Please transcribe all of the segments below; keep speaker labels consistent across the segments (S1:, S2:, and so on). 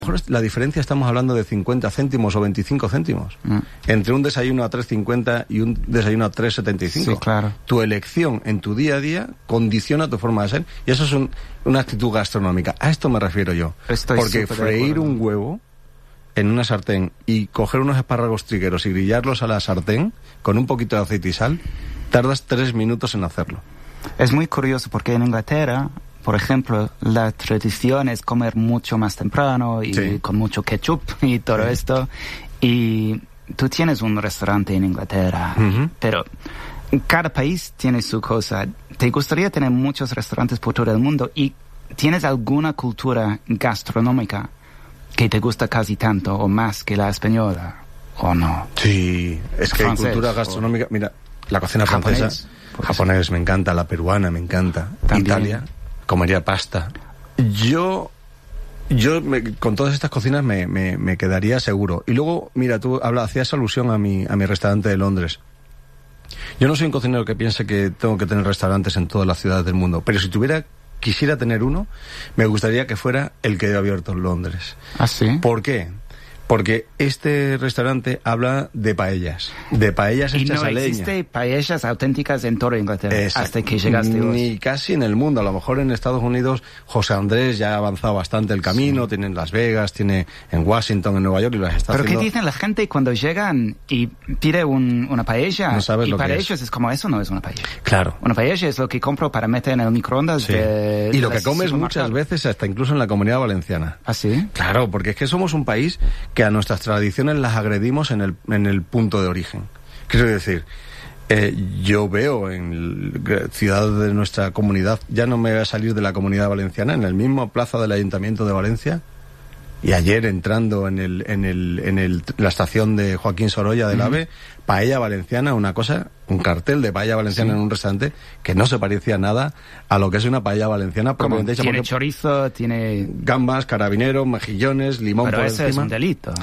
S1: La diferencia estamos hablando de 50 céntimos o 25 céntimos. Entre un desayuno a 3,50 y un desayuno a 3,75.
S2: Sí, claro.
S1: Tu elección en tu día a día condiciona tu forma de ser. Y eso es una actitud gastronómica. A esto me refiero yo. Porque freír un huevo en una sartén y coger unos espárragos trigueros y grillarlos a la sartén con un poquito de aceite y sal, tardas 3 minutos en hacerlo.
S2: Es muy curioso porque en Inglaterra, por ejemplo, la tradición es comer mucho más temprano y con mucho ketchup y todo esto. Y tú tienes un restaurante en Inglaterra, pero cada país tiene su cosa. ¿Te gustaría tener muchos restaurantes por todo el mundo? ¿Y tienes alguna cultura gastronómica que te gusta casi tanto o más que la española o no?
S1: Sí, es que hay cultura gastronómica. Mira, la cocina francesa, japonés me encanta, la peruana me encanta, también. Italia, comería pasta. Yo con todas estas cocinas me quedaría seguro. Y luego, mira, tú hacías alusión a mi restaurante de Londres. Yo no soy un cocinero que piense que tengo que tener restaurantes en todas las ciudades del mundo, pero si quisiera tener uno, me gustaría que fuera el que he abierto en Londres.
S2: ¿Ah, sí?
S1: ¿Por qué? Porque este restaurante habla de paellas hechas a leña. Y no
S2: existe paellas auténticas en toda Inglaterra. Exacto. Hasta que llegaste vos.
S1: Ni casi en el mundo. A lo mejor en Estados Unidos José Andrés ya ha avanzado bastante el camino. Tiene en Las Vegas, tiene en Washington, en Nueva York y las está haciendo.
S2: ¿Pero qué dicen la gente cuando llegan y pide una paella?
S1: No sabes
S2: y
S1: lo
S2: para
S1: que
S2: ellos es como, eso no es una paella.
S1: Claro.
S2: Una paella es lo que compro para meter en el microondas.
S1: Sí. Y lo que comes muchas veces hasta incluso en la Comunidad Valenciana.
S2: ¿Ah, sí?
S1: Claro, porque es que somos un país que a nuestras tradiciones las agredimos en el punto de origen. Quiero decir, yo veo en ciudades de nuestra comunidad, ya no me voy a salir de la Comunidad Valenciana, en el mismo plaza del Ayuntamiento de Valencia, y ayer entrando en la estación de Joaquín Sorolla del AVE, paella valenciana, un cartel de paella valenciana en un restaurante que no se parecía nada a lo que es una paella valenciana propiamente hecha.
S2: Tiene chorizo, tiene
S1: gambas, carabineros, mejillones, limón por encima.
S2: Pero eso es un delito.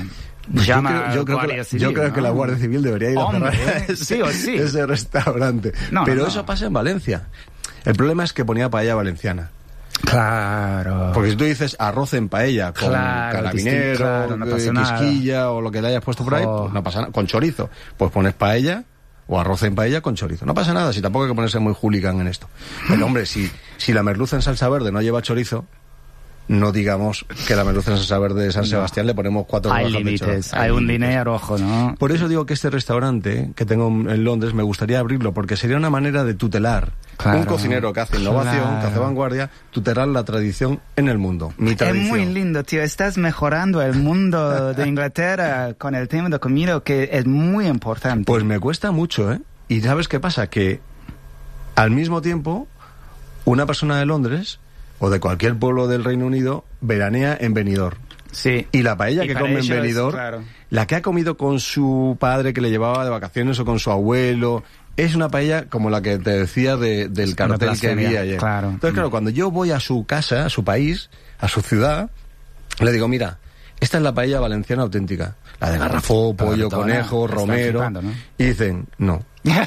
S1: Yo creo que la Guardia Civil debería ir a cerrar ese restaurante. Pero eso pasa en Valencia. El problema es que ponía paella valenciana.
S2: Claro.
S1: Porque si tú dices arroz en paella con carabinero, quisquilla o lo que le hayas puesto por ahí, pues no pasa nada. Con chorizo, pues pones paella o arroz en paella con chorizo. No pasa nada, si tampoco hay que ponerse muy hooligan en esto. Pero hombre, si la merluza en salsa verde no lleva chorizo, no digamos que la merluza en salsa verde de San Sebastián le ponemos 4
S2: rodajas de chorizo. Hay un dinero rojo, ¿no?
S1: Por eso digo que este restaurante que tengo en Londres me gustaría abrirlo, porque sería una manera de tutelar. Claro, un cocinero que hace innovación, que hace vanguardia, tutelar la tradición en el mundo. Mi tradición.
S2: Es muy lindo, tío. Estás mejorando el mundo de Inglaterra con el tema de comida, que es muy importante.
S1: Pues me cuesta mucho, ¿eh? Y ¿sabes qué pasa? Que al mismo tiempo, una persona de Londres o de cualquier pueblo del Reino Unido veranea en Benidorm.
S2: Sí.
S1: Y la paella que come en Benidorm, la que ha comido con su padre que le llevaba de vacaciones o con su abuelo, es una paella como la que te decía del cartel que vi ayer.
S2: Claro.
S1: Entonces, claro, cuando yo voy a su casa, a su país, a su ciudad, le digo, mira, esta es la paella valenciana auténtica. La de garrafó, pollo, conejo, romero. Flipando, ¿no? Y dicen, no.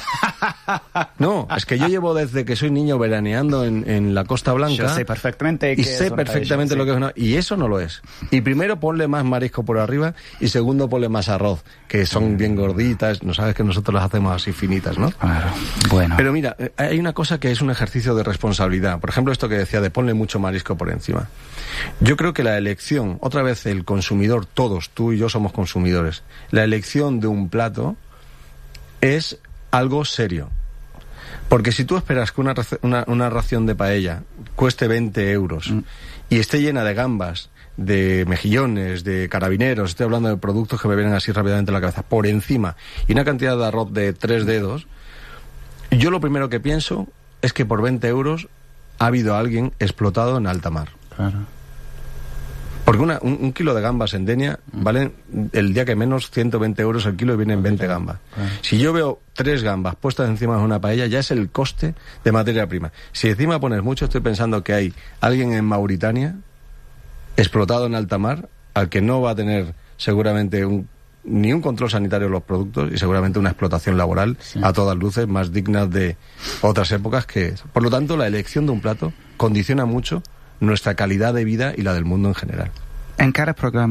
S1: No, es que yo llevo desde que soy niño veraneando en la Costa Blanca.
S2: Yo sé perfectamente
S1: y sé perfectamente lo que es una, y eso no lo es. Y primero ponle más marisco por arriba y segundo ponle más arroz, que son bien gorditas. No sabes que nosotros las hacemos así finitas, ¿no?
S2: Claro. Bueno.
S1: Pero mira, hay una cosa que es un ejercicio de responsabilidad. Por ejemplo, esto que decía de ponle mucho marisco por encima. Yo creo que la elección, otra vez el consumidor, todos, tú y yo somos consumidores. La elección de un plato es algo serio. Porque si tú esperas que una ración de paella cueste 20 euros y esté llena de gambas, de mejillones, de carabineros, estoy hablando de productos que me vienen así rápidamente a la cabeza, por encima, y una cantidad de arroz de 3 dedos, yo lo primero que pienso es que por 20 euros ha habido alguien explotado en alta mar.
S2: Claro.
S1: Porque un kilo de gambas en Denia valen el día que menos 120 euros el kilo y vienen 20 gambas. Si yo veo 3 gambas puestas encima de una paella, ya es el coste de materia prima. Si encima pones mucho, estoy pensando que hay alguien en Mauritania explotado en alta mar, al que no va a tener seguramente ni un control sanitario de los productos y seguramente una explotación laboral a todas luces más digna de otras épocas que... Por lo tanto, la elección de un plato condiciona mucho nuestra calidad de vida y la del mundo en general.
S2: En cada programa